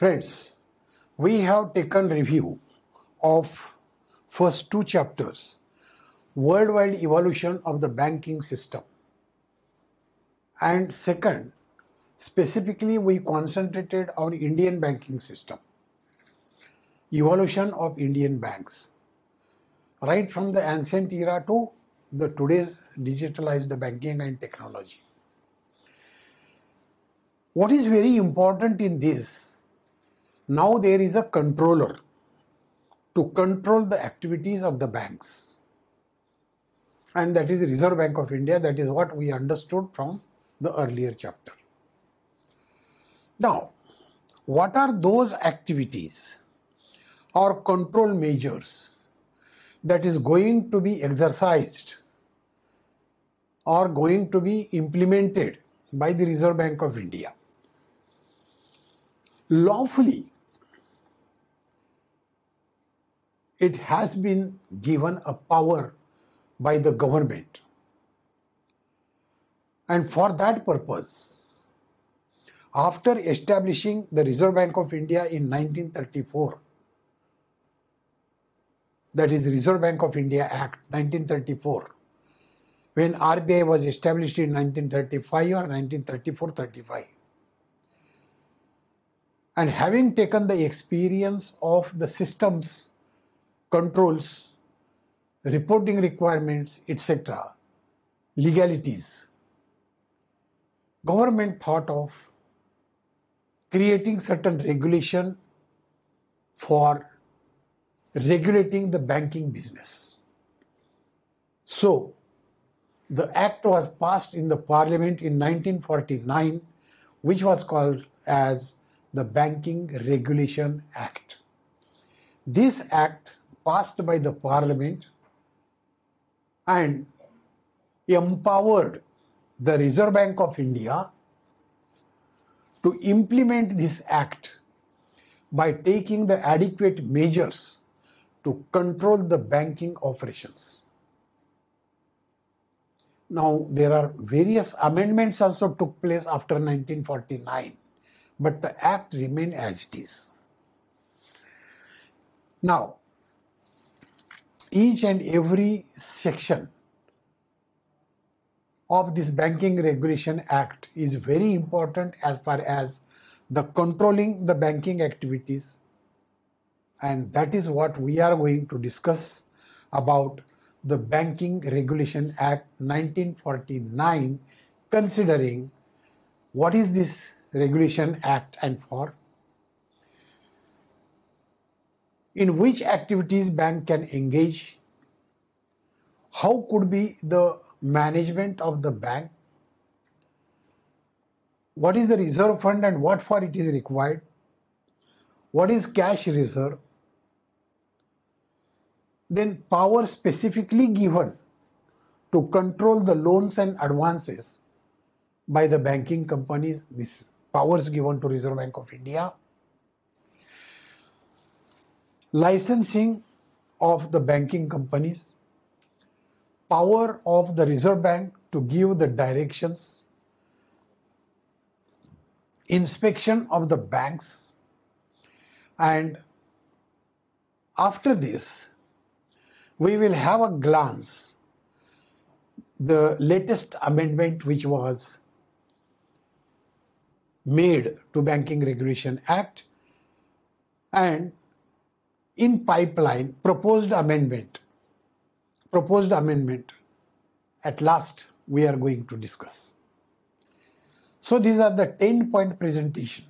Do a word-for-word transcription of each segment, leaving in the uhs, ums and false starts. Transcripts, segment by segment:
Friends, we have taken review of first two chapters, worldwide evolution of the banking system. And second, specifically we concentrated on Indian banking system, evolution of Indian banks, right from the ancient era to the today's digitalized banking and technology. What is very important in this, now there is a controller to control the activities of the banks. And that is the Reserve Bank of India. That is what we understood from the earlier chapter. Now, what are those activities or control measures that is going to be exercised or going to be implemented by the Reserve Bank of India? Lawfully, it has been given a power by the government. And for that purpose, after establishing the Reserve Bank of India in nineteen thirty-four, that is the Reserve Bank of India Act nineteen thirty-four, when R B I was established in nineteen thirty-five or nineteen thirty-four thirty-five, and having taken the experience of the systems, controls, reporting requirements, et cetera, legalities, government thought of creating certain regulation for regulating the banking business. So, the act was passed in the parliament in nineteen forty-nine, which was called as the Banking Regulation Act. This act passed by the parliament and empowered the Reserve Bank of India to implement this act by taking the adequate measures to control the banking operations. Now, there are various amendments also took place after nineteen forty-nine, but the act remained as it is. Now, each and every section of this Banking Regulation Act is very important as far as the controlling the banking activities, and that is what we are going to discuss about the Banking Regulation Act nineteen forty-nine, considering what is this Regulation Act and for, in which activities bank can engage, how could be the management of the bank, what is the reserve fund and what for it is required, what is cash reserve, then power specifically given to control the loans and advances by the banking companies, this powers given to Reserve Bank of India, licensing of the banking companies, power of the Reserve Bank to give the directions, inspection of the banks, and after this, we will have a glance the latest amendment which was made to Banking Regulation Act, and in pipeline proposed amendment, proposed amendment at last we are going to discuss. So these are the ten point presentation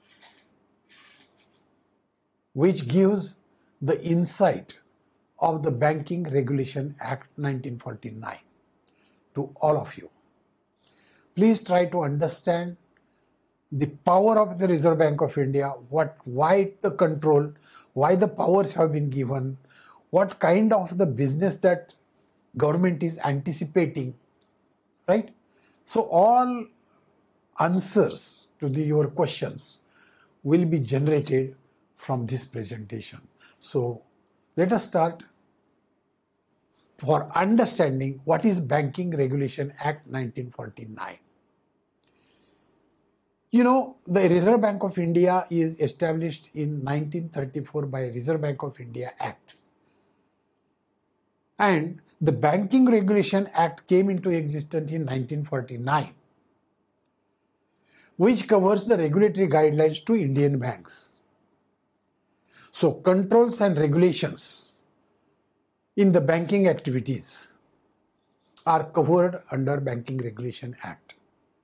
which gives the insight of the Banking Regulation Act nineteen forty-nine to all of you. Please try to understand the power of the Reserve Bank of India, what, why the control, why the powers have been given, what kind of the business that government is anticipating, right? So all answers to the, your questions will be generated from this presentation. So let us start for understanding what is Banking Regulation Act nineteen forty-nine. You know, the Reserve Bank of India is established in nineteen thirty-four by Reserve Bank of India Act. And the Banking Regulation Act came into existence in nineteen forty-nine, which covers the regulatory guidelines to Indian banks. So controls and regulations in the banking activities are covered under Banking Regulation Act.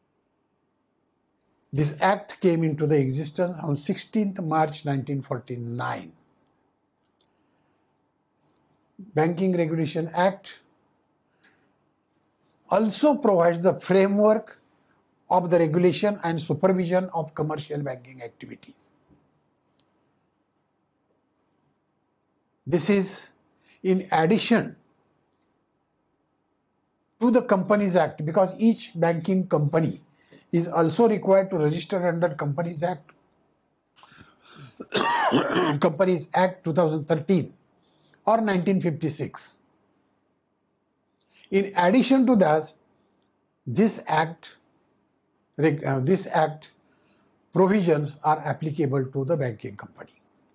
This act came into the existence on sixteenth March nineteen forty-nine. Banking Regulation Act also provides the framework of the regulation and supervision of commercial banking activities. This is in addition to the Companies Act, because each banking company is also required to register under Companies Act, Companies Act two thousand thirteen or nineteen fifty-six. In addition to that, this act, uh, this act provisions are applicable to the banking company.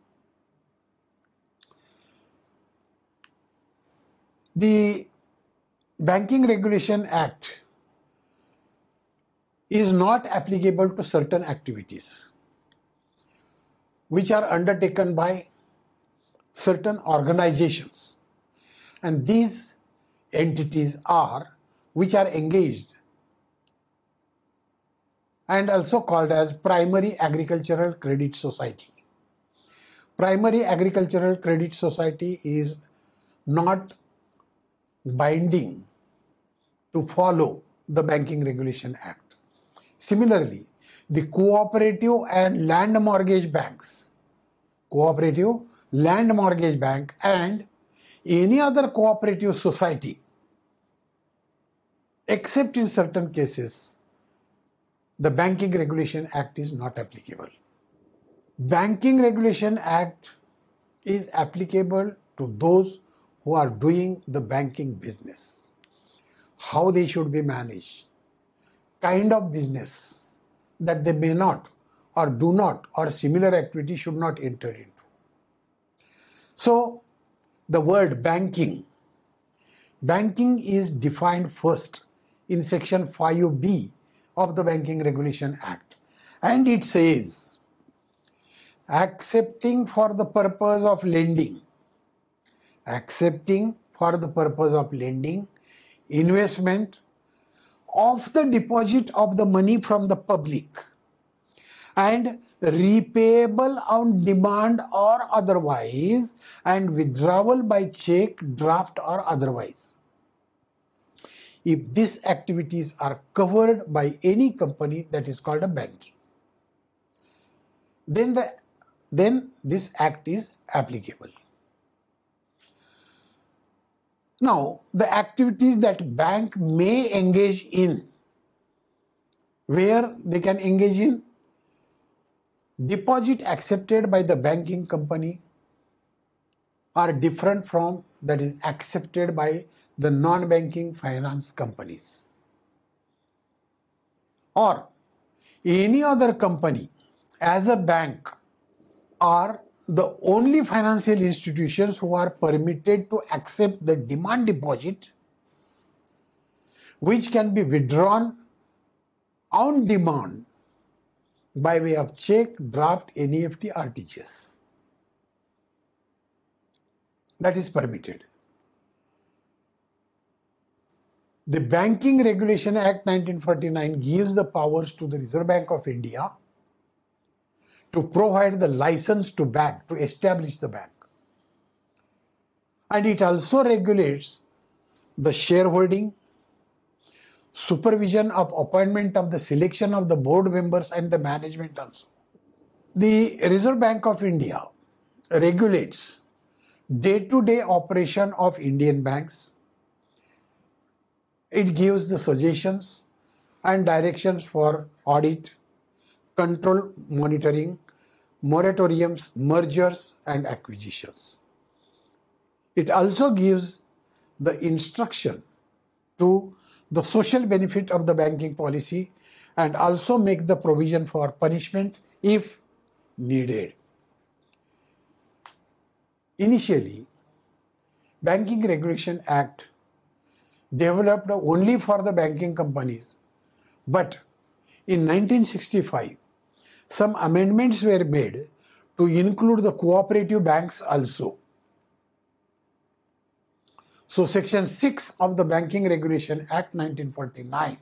The Banking Regulation Act is not applicable to certain activities which are undertaken by certain organizations, and these entities are which are engaged and also called as Primary Agricultural Credit Society. Primary Agricultural Credit Society is not binding to follow the Banking Regulation Act. Similarly, the cooperative and land mortgage banks, cooperative, land mortgage bank and any other cooperative society, except in certain cases, the Banking Regulation Act is not applicable. Banking Regulation Act is applicable to those who are doing the banking business, how they should be managed, kind of business that they may not or do not or similar activity should not enter into. So the word banking, banking is defined first in section five B of the Banking Regulation Act, and it says accepting for the purpose of lending, accepting for the purpose of lending, investment of the deposit of the money from the public and repayable on demand or otherwise, and withdrawal by check, draft or otherwise. If these activities are covered by any company, that is called a banking, then the then this act is applicable. Now, the activities that bank may engage in, where they can engage in deposit accepted by the banking company are different from that is accepted by the non-banking finance companies or any other company as a bank are the only financial institutions who are permitted to accept the demand deposit which can be withdrawn on demand by way of check, draft, N E F T, R T G S. That is permitted. The Banking Regulation Act nineteen forty-nine gives the powers to the Reserve Bank of India to provide the license to bank, to establish the bank. And it also regulates the shareholding, supervision of appointment of the selection of the board members and the management also. The Reserve Bank of India regulates day-to-day operation of Indian banks. It gives the suggestions and directions for audit, control, monitoring, moratoriums, mergers and acquisitions. It also gives the instruction to the social benefit of the banking policy and also make the provision for punishment if needed. Initially, Banking Regulation Act developed only for the banking companies, but in nineteen sixty-five, some amendments were made to include the cooperative banks also. So Section six of the Banking Regulation Act nineteen forty-nine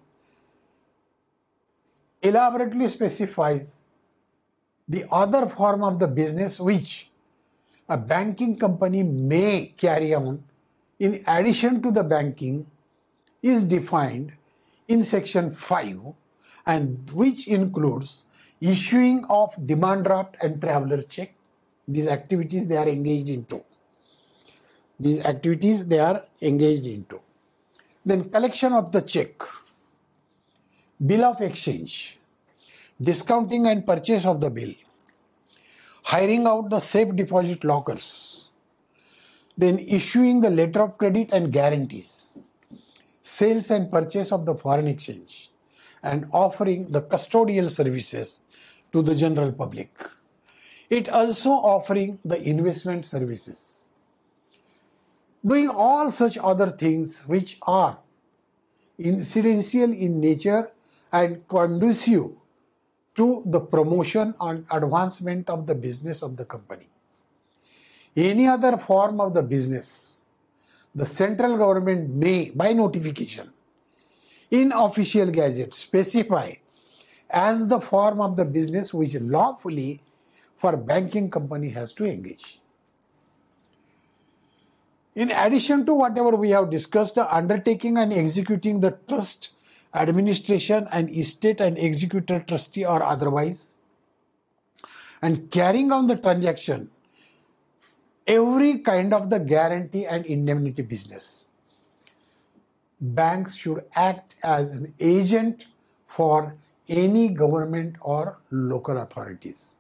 elaborately specifies the other form of the business which a banking company may carry on in addition to the banking is defined in Section five, and which includes issuing of demand draft and traveler check. These activities they are engaged into. These activities they are engaged into. Then collection of the check, bill of exchange, discounting and purchase of the bill, hiring out the safe deposit lockers, then issuing the letter of credit and guarantees, sales and purchase of the foreign exchange, and offering the custodial services to the general public. It also offering the investment services. Doing all such other things which are incidental in nature and conducive to the promotion and advancement of the business of the company. Any other form of the business, the central government may, by notification, in official gazette specify as the form of the business which lawfully for banking company has to engage. In addition to whatever we have discussed, the undertaking and executing the trust, administration and estate and executor trustee or otherwise, and carrying on the transaction, every kind of the guarantee and indemnity business. Banks should act as an agent for any government or local authorities.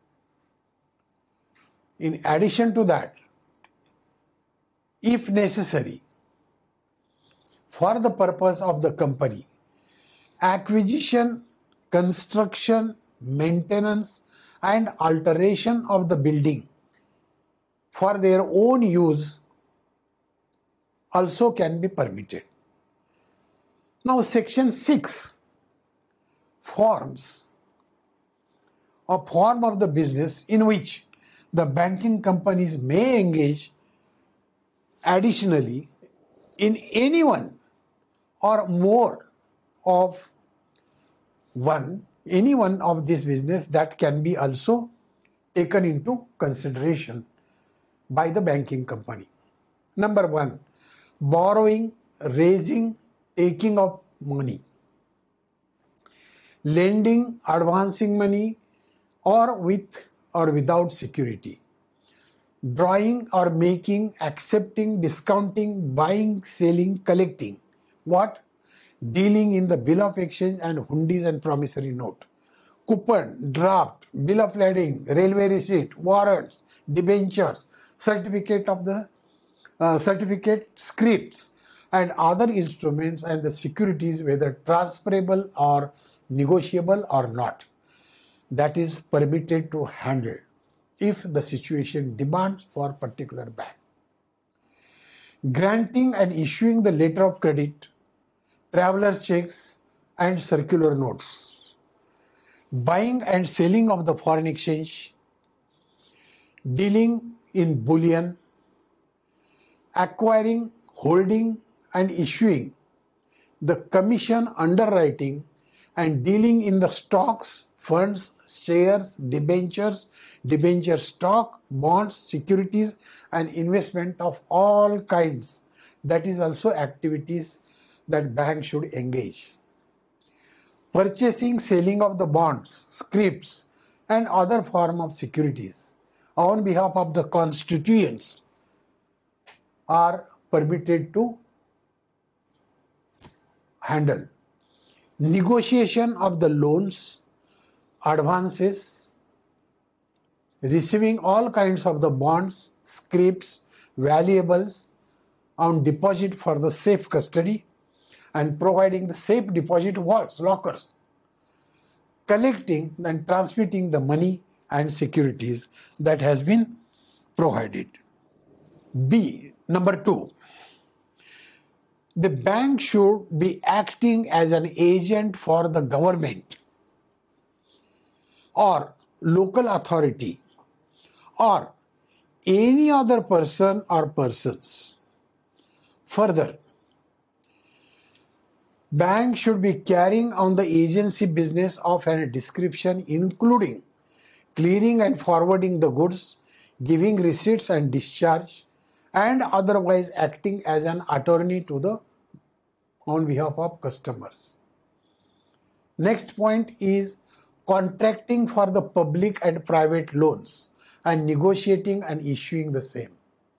In addition to that, if necessary, for the purpose of the company, acquisition, construction, maintenance, and alteration of the building for their own use also can be permitted. Now, Section six forms a form of the business in which the banking companies may engage additionally in any one or more of one, any one of this business that can be also taken into consideration by the banking company. Number one, borrowing, raising, taking of money, lending, advancing money, or with or without security, drawing or making, accepting, discounting, buying, selling, collecting. What? Dealing in the bill of exchange and hundis and promissory note, coupon, draft, bill of lading, railway receipt, warrants, debentures, certificate of the uh, certificate, scripts, and other instruments and the securities, whether transferable or negotiable or not, that is permitted to handle if the situation demands for particular bank. Granting and issuing the letter of credit, traveler checks and circular notes, buying and selling of the foreign exchange, dealing in bullion, acquiring, holding and issuing the commission underwriting and dealing in the stocks, funds, shares, debentures, debenture stock, bonds, securities and investment of all kinds. That is also activities that bank should engage. Purchasing, selling of the bonds, scrips and other form of securities on behalf of the constituents are permitted to handle. Negotiation of the loans, advances, receiving all kinds of the bonds, scrips, valuables on deposit for the safe custody, and providing the safe deposit vaults, lockers, collecting and transmitting the money and securities that has been provided. B, number two, the bank should be acting as an agent for the government or local authority or any other person or persons. Further, bank should be carrying on the agency business of a description including clearing and forwarding the goods, giving receipts and discharge, and otherwise acting as an attorney to the on behalf of customers. Next point is contracting for the public and private loans and negotiating and issuing the same.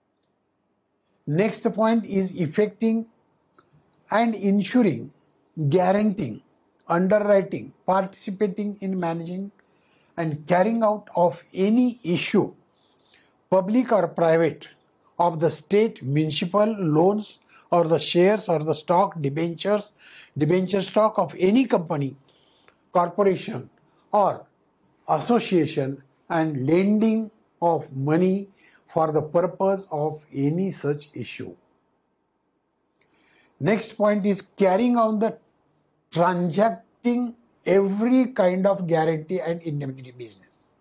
Next point is effecting and ensuring, guaranteeing, underwriting, participating in managing and carrying out of any issue, public or private, of the state, municipal loans or the shares or the stock, debentures, debenture stock of any company, corporation or association, and lending of money for the purpose of any such issue. Next point is carrying on the transacting every kind of guarantee and indemnity business.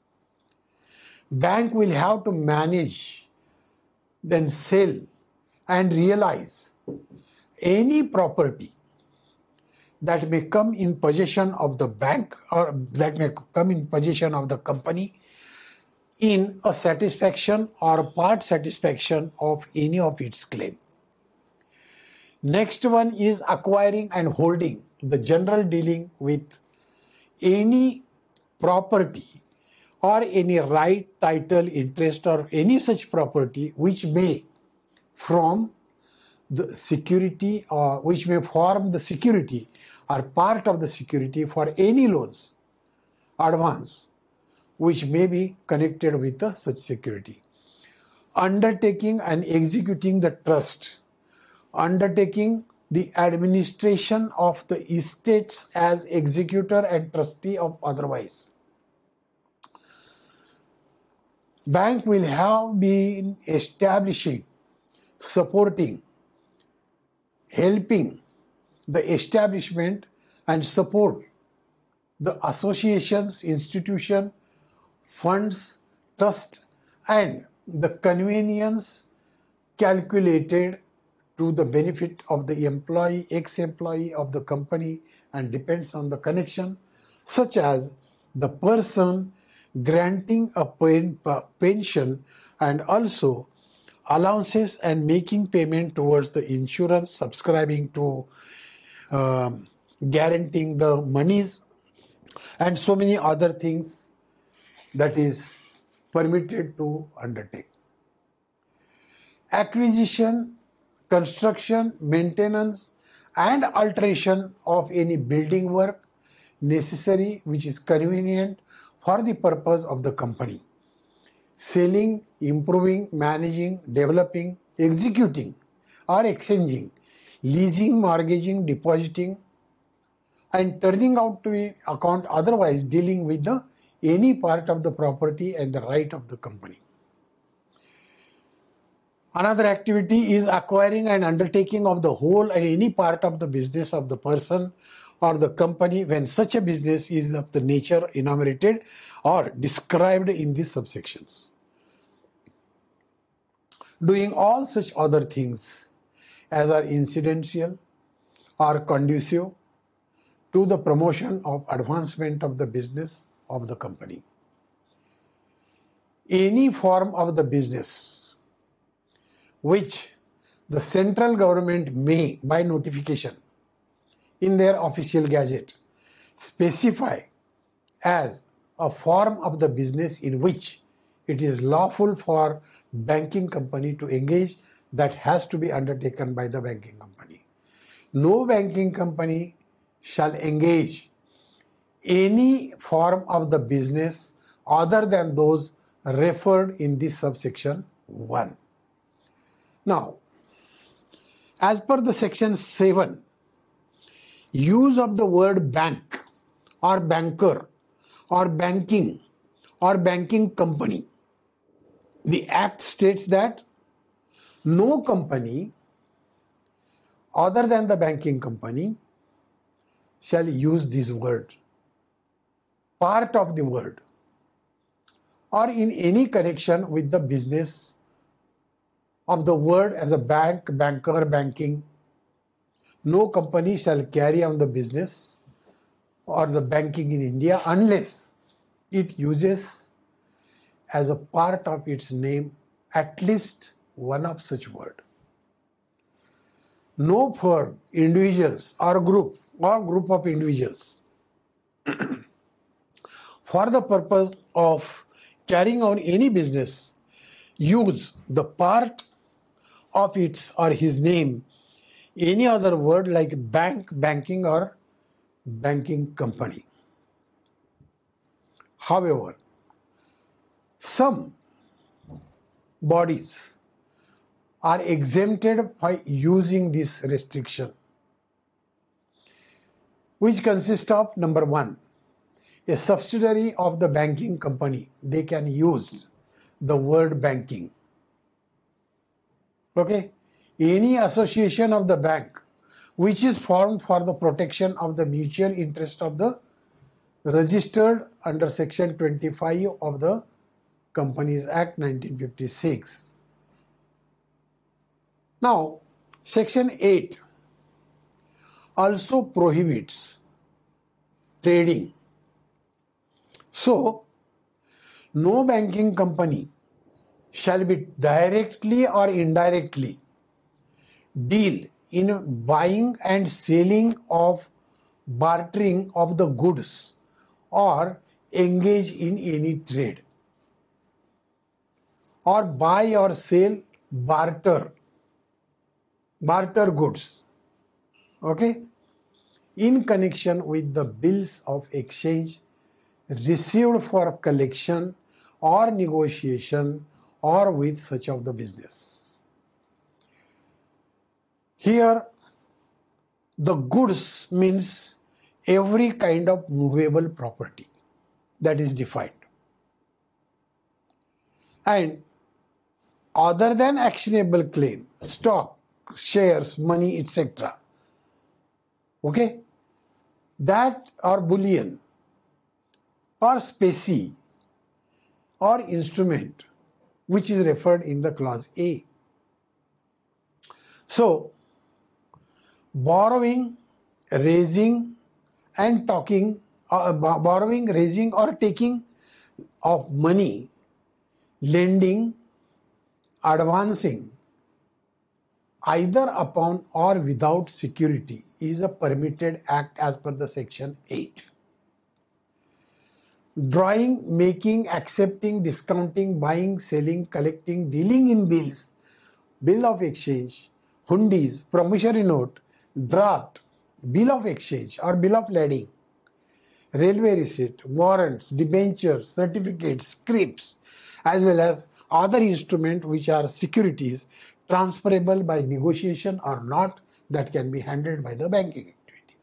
Bank will have to manage, then sell and realize any property that may come in possession of the bank or that may come in possession of the company in a satisfaction or part satisfaction of any of its claim. Next one is acquiring and holding, the general dealing with any property or any right, title, interest or any such property which may from the security or which may form the security or part of the security for any loans, advance, which may be connected with the such security. Undertaking and executing the trust, undertaking the administration of the estates as executor and trustee of otherwise. Bank will have been establishing, supporting, helping the establishment and support the associations, institution, funds, trust, and the convenience calculated to the benefit of the employee, ex-employee of the company, and depends on the connection, such as the person granting a pen, pension and also allowances and making payment towards the insurance, subscribing to um, guaranteeing the monies, and so many other things that is permitted to undertake. Acquisition, construction, maintenance and alteration of any building work necessary which is convenient for the purpose of the company. Selling, improving, managing, developing, executing or exchanging, leasing, mortgaging, depositing and turning out to be account otherwise dealing with the any part of the property and the right of the company. Another activity is acquiring and undertaking of the whole and any part of the business of the person or the company when such a business is of the nature enumerated or described in these subsections. Doing all such other things as are incidental or conducive to the promotion of advancement of the business of the company. Any form of the business which the central government may, by notification in their official gazette, specify as a form of the business in which it is lawful for banking company to engage, that has to be undertaken by the banking company. No banking company shall engage any form of the business other than those referred in this subsection one. Now, as per the section seven use of the word bank or banker or banking or banking company. The Act states that no company other than the banking company shall use this word, part of the word, or in any connection with the business of the word as a bank, banker, banking. No company shall carry on the business or the banking in India unless it uses as a part of its name at least one of such word. No firm, individuals or group or group of individuals for the purpose of carrying on any business use the part of its or his name any other word like bank, banking or banking company. However, some bodies are exempted by using this restriction, which consists of number one, a subsidiary of the banking company. They can use the word banking. Okay? Any association of the bank which is formed for the protection of the mutual interest of the registered under section twenty-five of the Companies Act nineteen fifty-six. Now, section eight also prohibits trading. So, no banking company shall be directly or indirectly deal in buying and selling of bartering of the goods or engage in any trade or buy or sell barter, barter goods, okay, in connection with the bills of exchange received for collection or negotiation or with such of the business. Here, the goods means every kind of movable property that is defined. And other than actionable claim, stock, shares, money, et cetera, okay, that or bullion or specie or instrument which is referred in the clause A. So, borrowing, raising and talking, uh, borrowing, raising or taking of money, lending, advancing either upon or without security is a permitted act as per the section eight. Drawing, making, accepting, discounting, buying, selling, collecting, dealing in bills, bill of exchange, hundis, promissory note, draft, bill of exchange or bill of lading, railway receipt, warrants, debentures, certificates, scrips, as well as other instruments which are securities transferable by negotiation or not, that can be handled by the banking activity.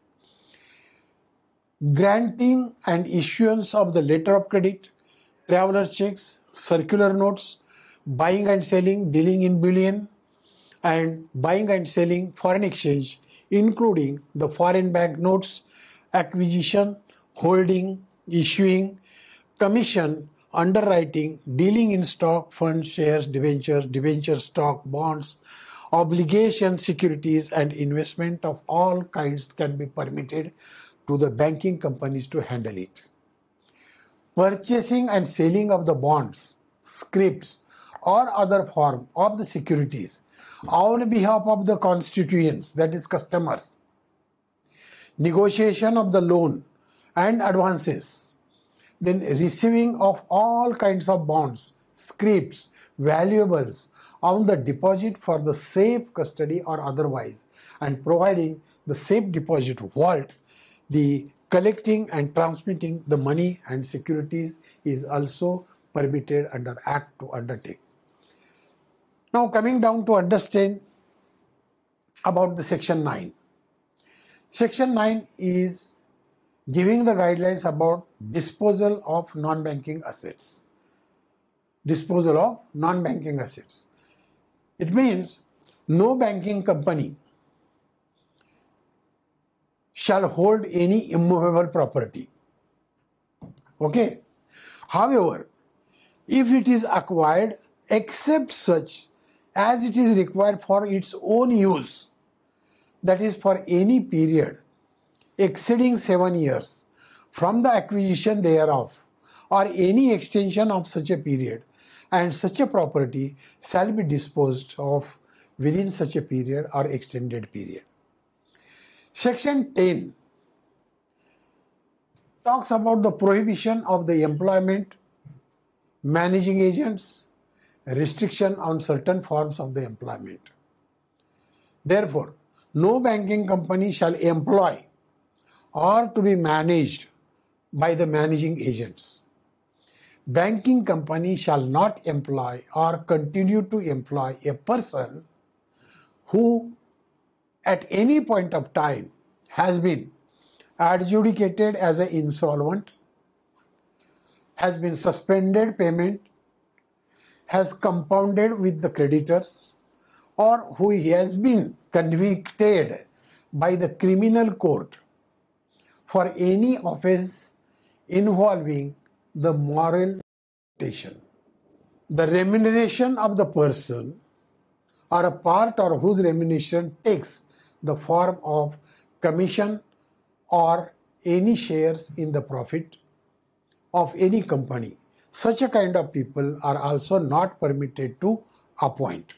Granting and issuance of the letter of credit, traveler's checks, circular notes, buying and selling, dealing in bullion, and buying and selling foreign exchange, including the foreign bank notes, acquisition, holding, issuing, commission, underwriting, dealing in stock, funds, shares, debentures, debenture stock, bonds, obligations, securities, and investment of all kinds can be permitted to the banking companies to handle it. Purchasing and selling of the bonds, scrips, or other form of the securities on behalf of the constituents, that is customers. Negotiation of the loan and advances. Then receiving of all kinds of bonds, scrips, valuables on the deposit for the safe custody or otherwise, and providing the safe deposit vault. The collecting and transmitting the money and securities is also permitted under Act to undertake. Now coming down to understand about the section nine. Section nine is giving the guidelines about disposal of non-banking assets. Disposal of non-banking assets. It means no banking company shall hold any immovable property. Okay. However, if it is acquired except such as it is required for its own use, that is for any period exceeding seven years from the acquisition thereof, or any extension of such a period, and such a property shall be disposed of within such a period or extended period. Section ten talks about the prohibition of the employment, managing agents, restriction on certain forms of the employment. Therefore, no banking company shall employ or to be managed by the managing agents. Banking company shall not employ or continue to employ a person who at any point of time has been adjudicated as an insolvent, has been suspended payment, has compounded with the creditors, or who has been convicted by the criminal court for any offense involving the moral reputation. The remuneration of the person or a part or whose remuneration takes the form of commission or any shares in the profit of any company. Such a kind of people are also not permitted to appoint.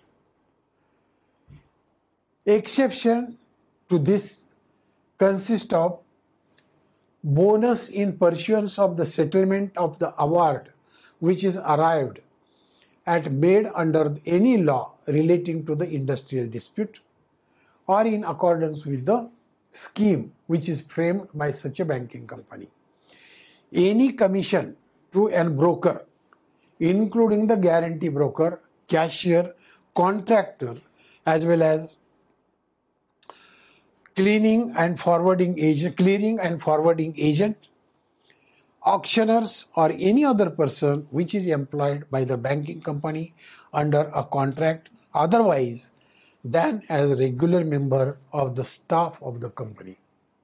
Exception to this consists of bonus in pursuance of the settlement of the award which is arrived at made under any law relating to the industrial dispute or in accordance with the scheme which is framed by such a banking company. Any commission to a broker, including the guarantee broker, cashier, contractor, as well as cleaning and forwarding agent, clearing and forwarding agent, auctioneers, or any other person which is employed by the banking company under a contract otherwise than as a regular member of the staff of the company.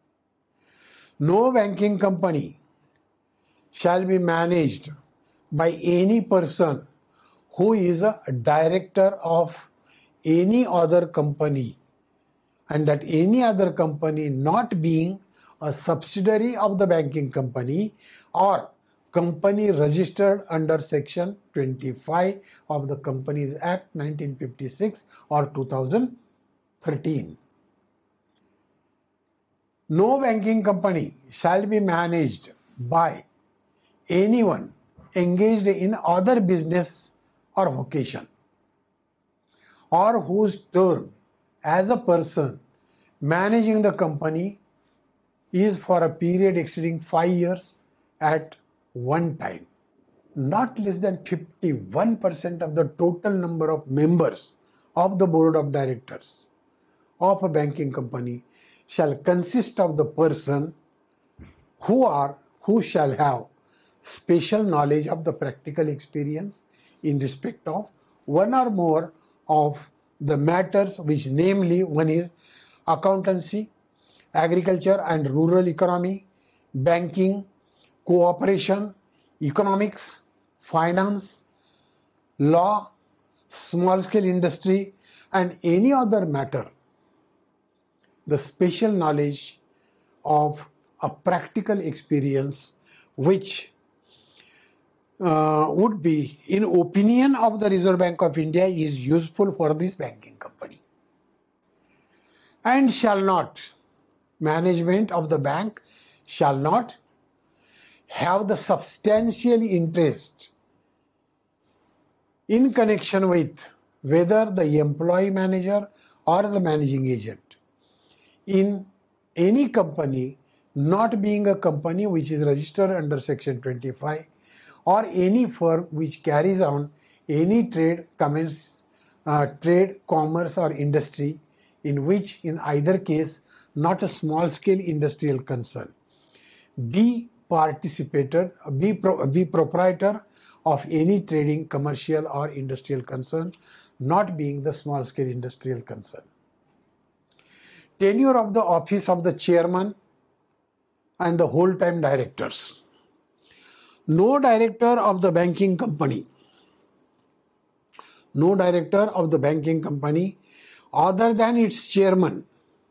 No banking company shall be managed by any person who is a director of any other company, and that any other company not being a subsidiary of the banking company or company registered under section twenty-five of the Companies Act nineteen fifty-six or two thousand thirteen. No banking company shall be managed by anyone engaged in other business or vocation, or whose term as a person managing the company is for a period exceeding five years at one time. Not less than fifty-one percent of the total number of members of the board of directors of a banking company shall consist of the person who are who shall have special knowledge of the practical experience in respect of one or more of the matters which, namely, one is accountancy, agriculture and rural economy, banking, cooperation, economics, finance, law, small-scale industry, and any other matter. The special knowledge of a practical experience which uh, would be, in opinion of the Reserve Bank of India, is useful for this banking company. And shall not, management of the bank shall not have the substantial interest in connection with whether the employee manager or the managing agent in any company not being a company which is registered under section twenty-five, or any firm which carries on any trade, commence, uh, trade, commerce or industry in which in either case not a small-scale industrial concern, be participator, be, pro, be proprietor of any trading, commercial or industrial concern, not being the small-scale industrial concern. Tenure of the office of the chairman and the whole-time directors. No director of the banking company, no director of the banking company other than its chairman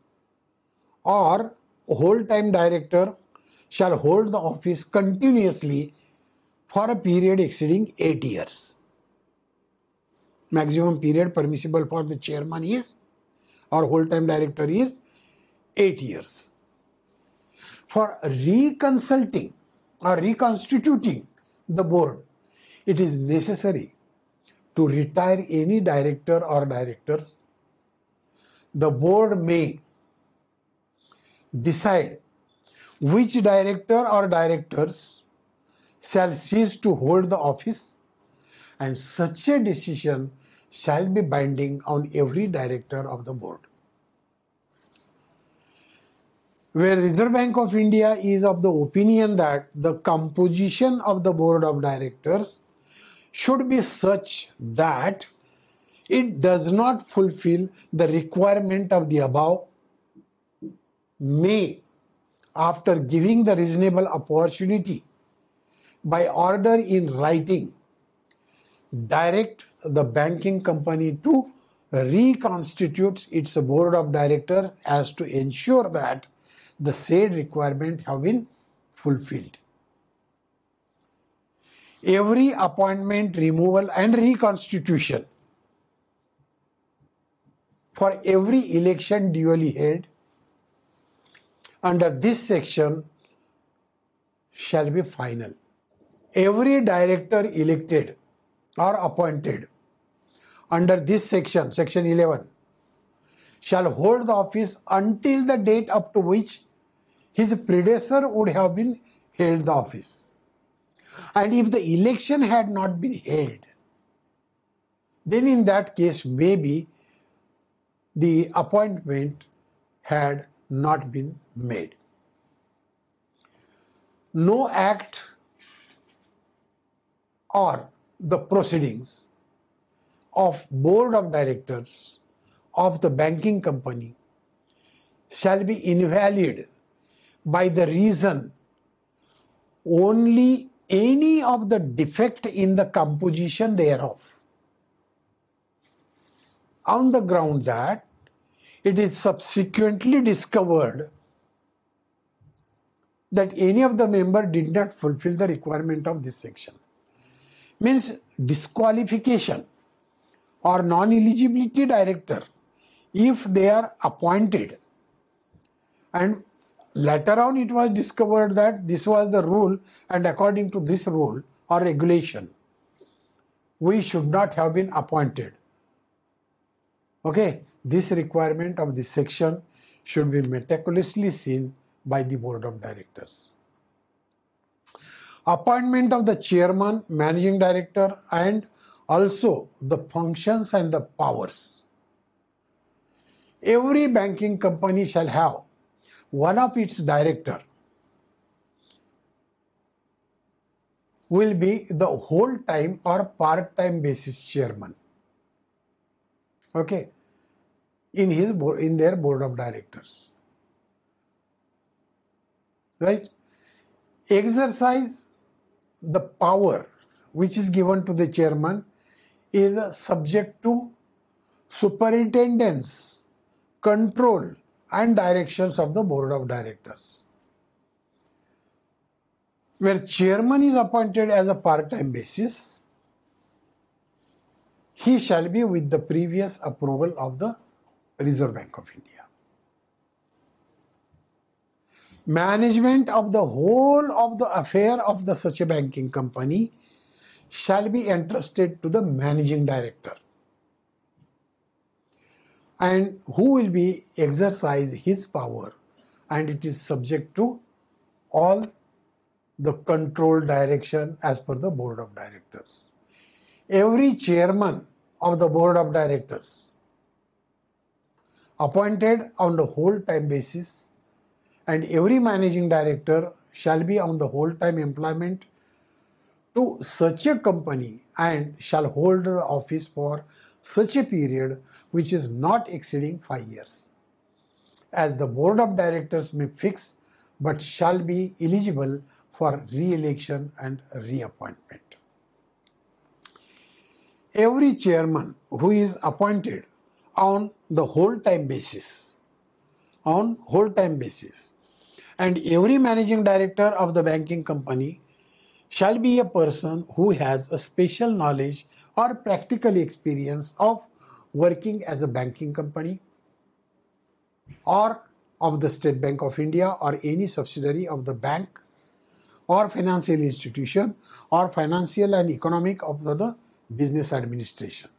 or whole-time director shall hold the office continuously for a period exceeding eight years. Maximum period permissible for the chairman is, or whole-time director is, eight years. For reconsulting or reconstituting the board, it is necessary to retire any director or directors. The board may decide which director or directors shall cease to hold the office, and such a decision shall be binding on every director of the board. Where Reserve Bank of India is of the opinion that the composition of the board of directors should be such that it does not fulfill the requirement of the above, may, after giving the reasonable opportunity, by order in writing, direct the banking company to reconstitute its board of directors as to ensure that the said requirement have been fulfilled. Every appointment, removal and reconstitution for every election duly held under this section shall be final. Every director elected or appointed under this section, section eleven, shall hold the office until the date up to which his predecessor would have been held the office. And if the election had not been held, then in that case maybe the appointment had not been made. No act or the proceedings of board of directors of the banking company shall be invalid by the reason only any of the defect in the composition thereof, on the ground that it is subsequently discovered that any of the member did not fulfill the requirement of this section. Means disqualification or non-eligibility director, if they are appointed and later on it was discovered that this was the rule and according to this rule or regulation, we should not have been appointed. Okay, this requirement of this section should be meticulously seen by the board of directors. Appointment of the chairman, managing director and also the functions and the powers. Every banking company shall have one of its director will be the whole time or part-time basis chairman. Okay, in his in their board of directors, right? Exercise the power which is given to the chairman is subject to superintendence, control and directions of the board of directors. Where chairman is appointed as a part-time basis, he shall be with the previous approval of the Reserve Bank of India. Management of the whole of the affair of the such a banking company shall be entrusted to the managing director, and who will be exercise his power, and it is subject to all the control direction as per the board of directors. Every chairman of the board of directors appointed on the whole-time basis, and every managing director shall be on the whole-time employment to such a company and shall hold the office for such a period which is not exceeding five years, as the board of directors may fix, but shall be eligible for re-election and reappointment. Every chairman who is appointed on the whole-time basis, on whole-time basis, and every managing director of the banking company shall be a person who has a special knowledge or practical experience of working as a banking company or of the State Bank of India or any subsidiary of the bank or financial institution or financial and economic of the business administration.